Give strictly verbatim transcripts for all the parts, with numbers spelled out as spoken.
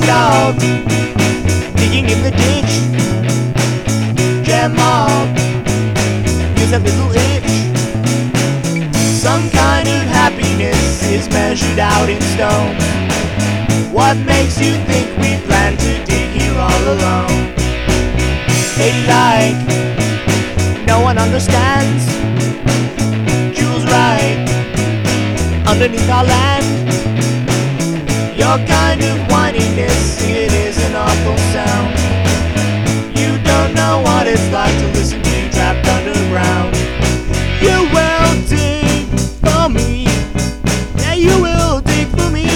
dog digging in the ditch. Jam mob gives a little itch. Some kind of happiness is measured out in stone. What makes you think we plan to dig here all alone? They like, no one understands. Jules right, underneath our land. Your kind of whininess, it is an awful sound. You don't know what it's like to listen to you trapped underground. You will dig for me. Yeah, you will dig for me.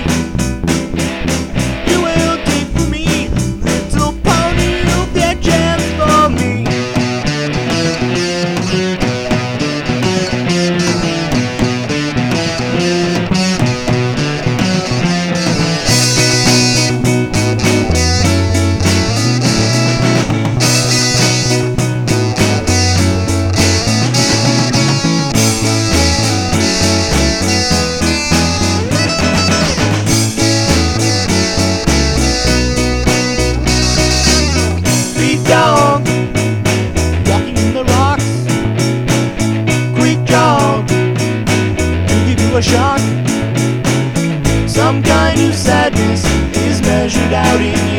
You will dig for me. Little pony, you'll get jams for me. Dog walking in the rocks. Quick jog to give you a shock. Some kind of sadness is measured out in you.